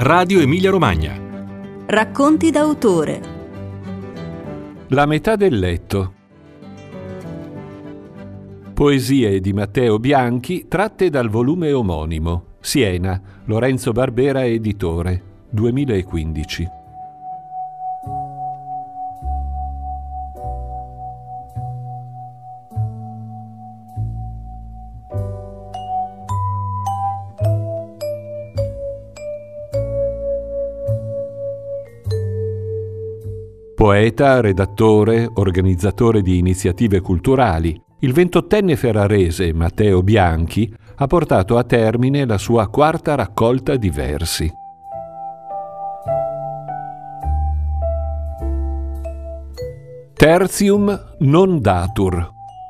Radio Emilia-Romagna. Racconti d'autore. La metà del letto. Poesie di Matteo Bianchi tratte dal volume omonimo. Siena, Lorenzo Barbera editore, 2015. Poeta, redattore, organizzatore di iniziative culturali, il 28enne ferrarese Matteo Bianchi ha portato a termine la sua quarta raccolta di versi. Tertium non datur.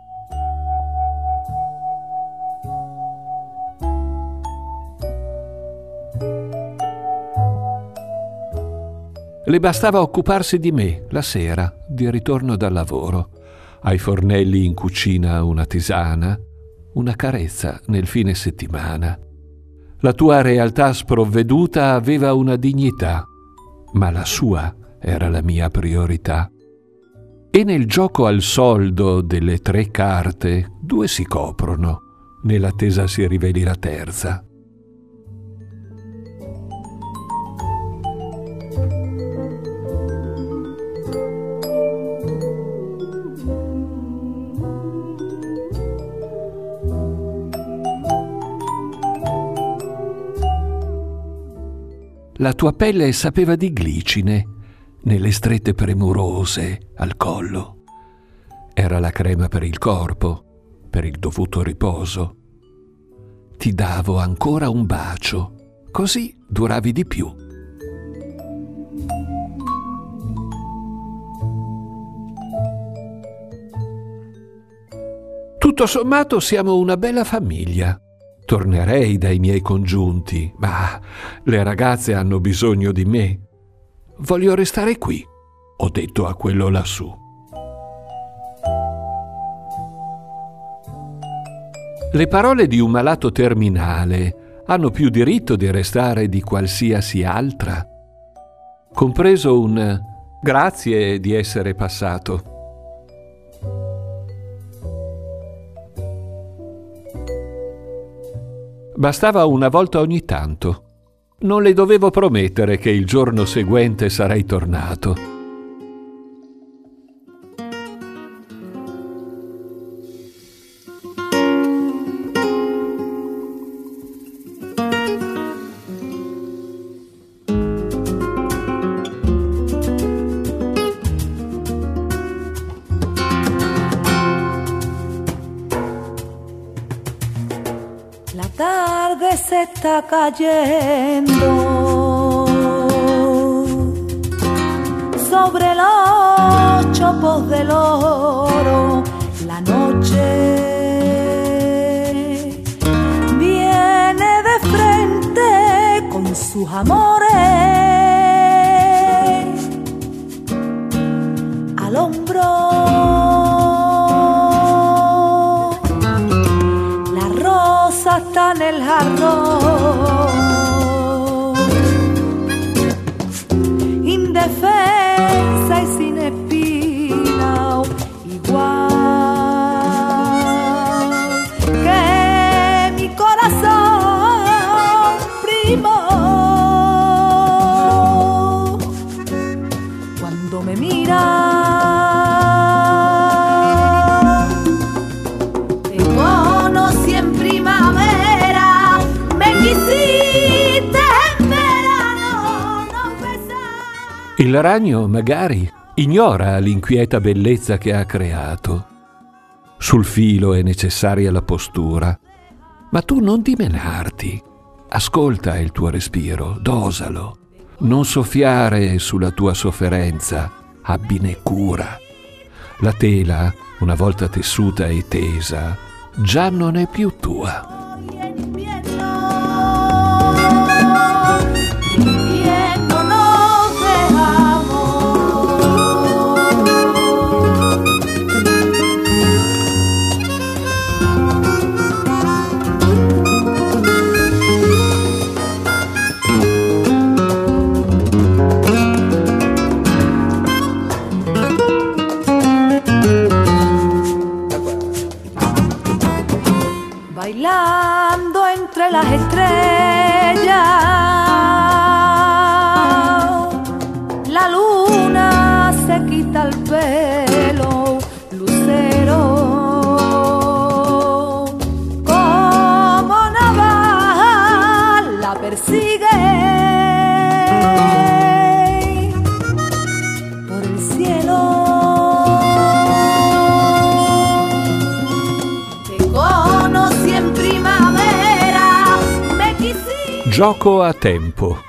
Le bastava occuparsi di me la sera, di ritorno dal lavoro. Ai fornelli in cucina una tisana, una carezza nel fine settimana. La tua realtà sprovveduta aveva una dignità, ma la sua era la mia priorità. E nel gioco al soldo delle 3 carte, 2 si coprono, nell'attesa si riveli la terza. La tua pelle sapeva di glicine, nelle strette premurose al collo. Era la crema per il corpo, per il dovuto riposo. Ti davo ancora un bacio, così duravi di più. Tutto sommato siamo una bella famiglia. Tornerei dai miei congiunti, ma le ragazze hanno bisogno di me. Voglio restare qui, ho detto a quello lassù. Le parole di un malato terminale hanno più diritto di restare di qualsiasi altra, compreso un grazie di essere passato. Bastava una volta ogni tanto. Non le dovevo promettere che il giorno seguente sarei tornato. La tarde se está cayendo sobre los chopos del oro. La noche viene de frente con sus amores al hombro. Está en el jarrón, indefensa y sin espina, igual que mi corazón primo. Cuando me mira il ragno, magari, ignora l'inquieta bellezza che ha creato. Sul filo è necessaria la postura, ma tu non dimenarti. Ascolta il tuo respiro, dosalo. Non soffiare sulla tua sofferenza, abbine cura. La tela, una volta tessuta e tesa, già non è più tua. bailando entre las estrellas. La luna se quita el pelo, lucero, como navaja la persigue por el cielo. Te conocí en primavera, me quisiste. Gioco a tempo.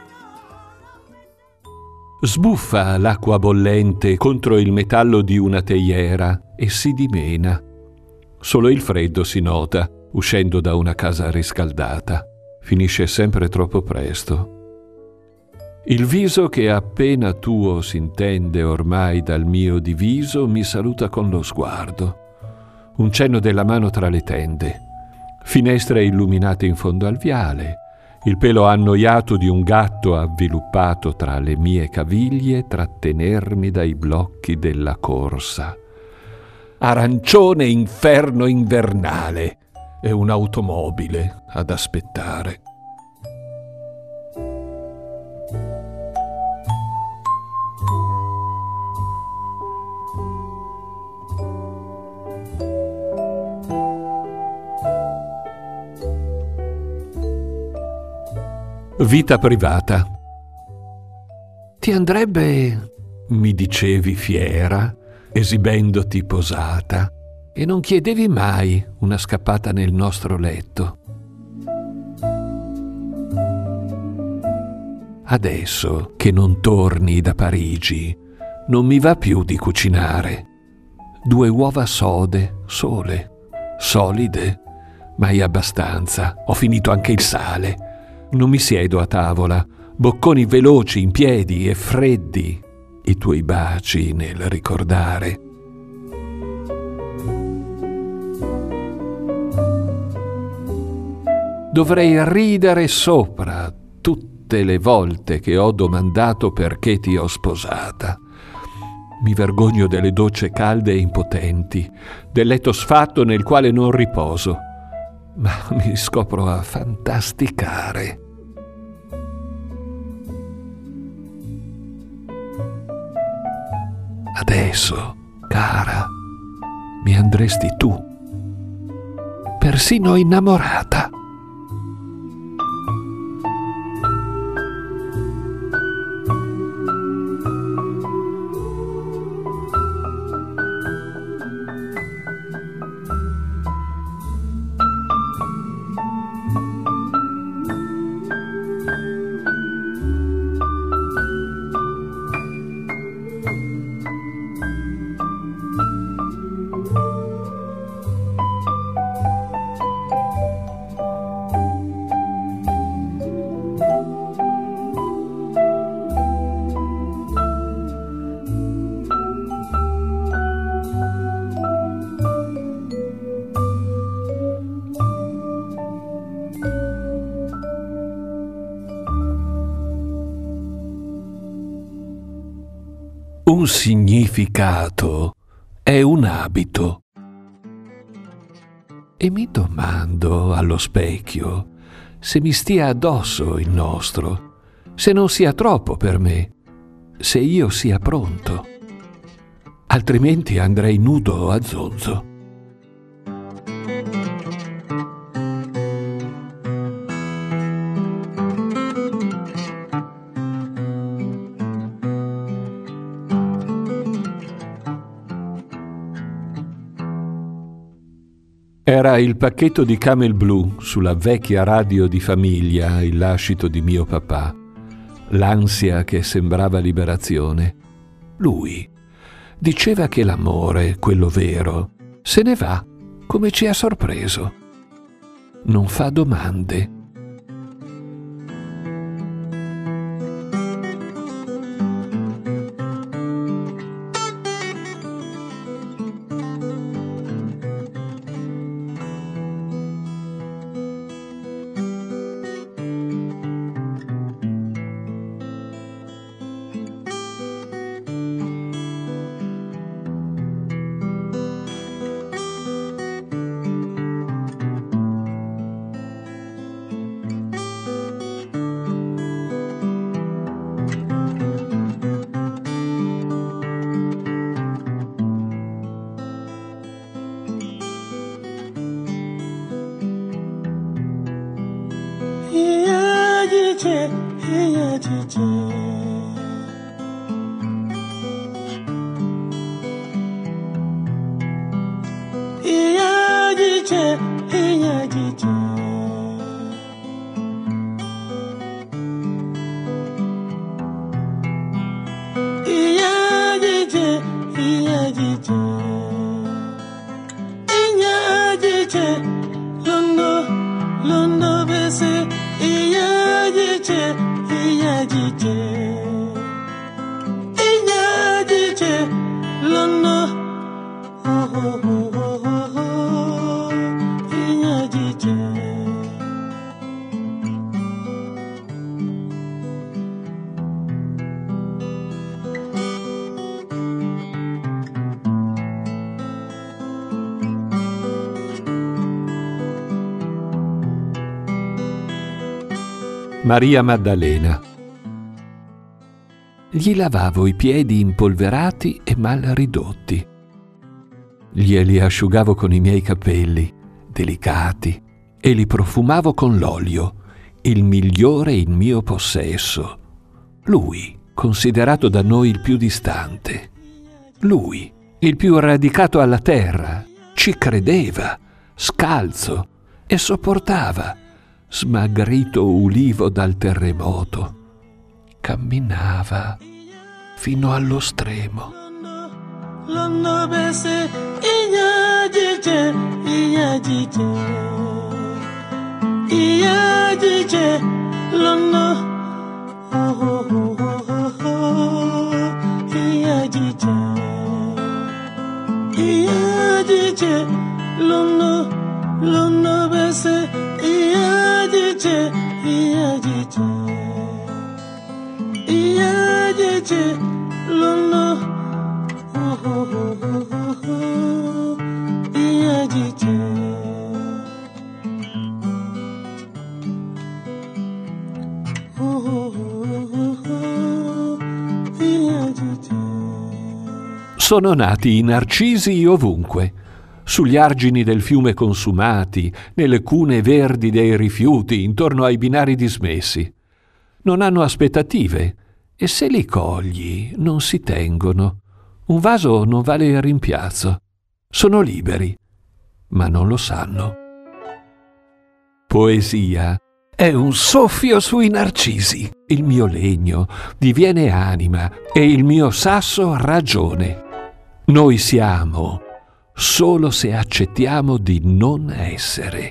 Sbuffa l'acqua bollente contro il metallo di una teiera e si dimena. Solo il freddo si nota, uscendo da una casa riscaldata. Finisce sempre troppo presto. Il viso che appena tuo s'intende ormai dal mio diviso mi saluta con lo sguardo. Un cenno della mano tra le tende. Finestre illuminate in fondo al viale. Il pelo annoiato di un gatto avviluppato tra le mie caviglie trattenermi dai blocchi della corsa. Arancione inferno invernale e un'automobile ad aspettare. Vita privata. Ti andrebbe, mi dicevi fiera, esibendoti posata, e non chiedevi mai una scappata nel nostro letto. Adesso che non torni da Parigi, non mi va più di cucinare. 2 uova sode, sole, solide, mai abbastanza. Ho finito anche il sale. Non mi siedo a tavola, bocconi veloci in piedi e freddi, i tuoi baci nel ricordare. Dovrei ridere sopra tutte le volte che ho domandato perché ti ho sposata. Mi vergogno delle docce calde e impotenti, del letto sfatto nel quale non riposo. Ma mi scopro a fantasticare. Adesso, cara, mi andresti tu, persino innamorata. Un significato è un abito. E mi domando allo specchio se mi stia addosso il nostro, se non sia troppo per me, se io sia pronto. Altrimenti andrei nudo a zonzo. Era il pacchetto di Camel Blue sulla vecchia radio di famiglia, il lascito di mio papà, l'ansia che sembrava liberazione. Lui diceva che l'amore, quello vero, se ne va come ci ha sorpreso. Non fa domande. Maria Maddalena. Gli lavavo i piedi impolverati e mal ridotti. Glieli asciugavo con i miei capelli, delicati, e li profumavo con l'olio, il migliore in mio possesso. Lui, considerato da noi il più distante. Lui, il più radicato alla terra, ci credeva, scalzo, e sopportava, smagrito ulivo dal terremoto. Camminava fino allo stremo. Sono nati i narcisi ovunque, sugli argini del fiume consumati, nelle cune verdi dei rifiuti, intorno ai binari dismessi. Non hanno aspettative e se li cogli non si tengono. Un vaso non vale il rimpiazzo. Sono liberi, ma non lo sanno. Poesia è un soffio sui narcisi. Il mio legno diviene anima e il mio sasso ragione. Noi siamo solo se accettiamo di non essere.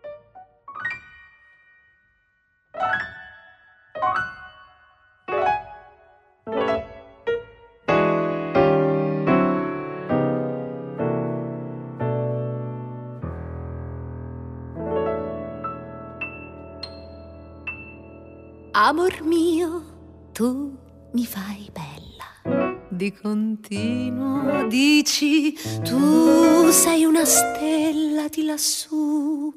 Amor mio, tu mi fai bella. Di continuo dici, tu sei una stella di lassù.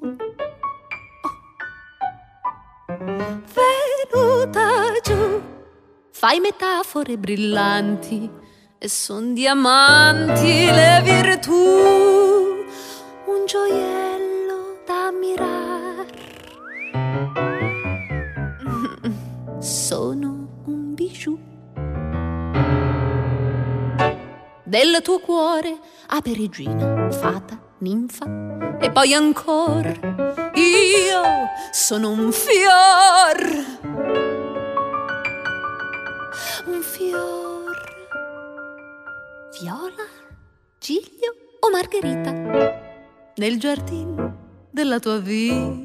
Venuta giù, fai metafore brillanti e son diamanti le virtù. Un gioiello da ammirar. Sono un bijou del tuo cuore, a perigina, fata, ninfa e poi ancora io sono un fior viola, giglio o margherita nel giardino della tua vita.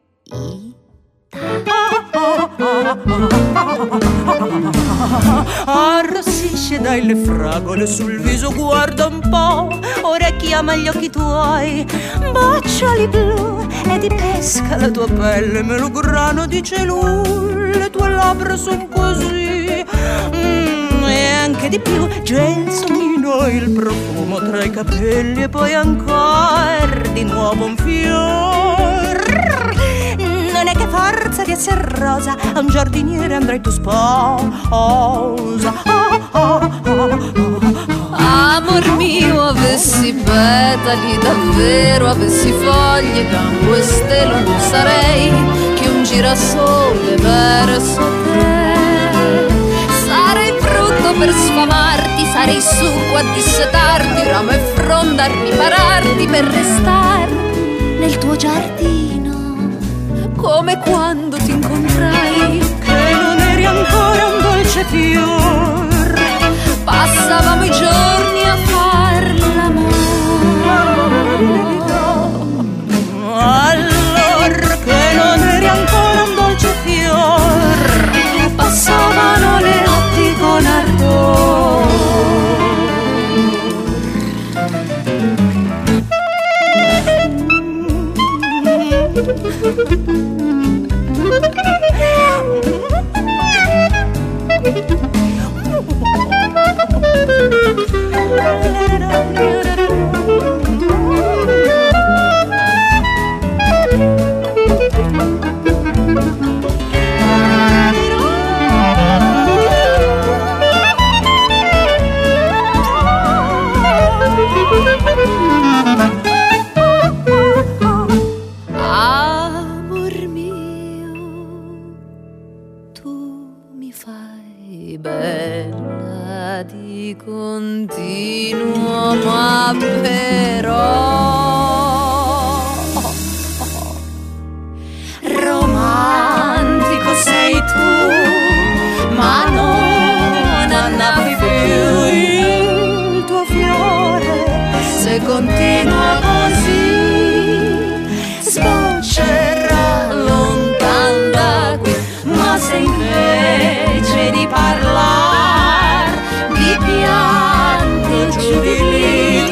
Arrossisce dai le fragole sul viso, guarda un po', ora chiama gli occhi tuoi, boccioli blu e di pesca la tua pelle, melograno di celul, le tue labbra son così, e anche di più, gelsomino il profumo tra i capelli e poi ancora di nuovo un fior. Non è che forza di essere rosa, a un giardiniere andrai tu sposa. Amor mio, avessi petali davvero, avessi foglie, gambo e stelo, non sarei che un girasole verso te. Sarei frutto per sfamarti, sarei succo a dissetarti, ramo e fronda a ripararti per restar nel tuo giardino, come quando ti incontrai, che non eri ancora un dolce fior. passavamo i giorni a far l'amore. Allora che non eri ancora un dolce fior, Passavano le notti con Amor mio, tu mi fai bella di continuo, ma però romantico sei tu, ma non annavi più il tuo fiore se continua così. Sboccerà lontan da qui, ma se invece di parlar di pianto giù di lì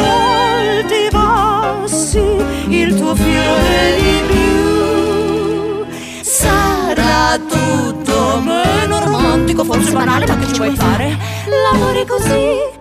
coltivassi il tuo fiore di blu, sarà tutto meno romantico, forse banale, ma che ci vuoi fare? L'amore così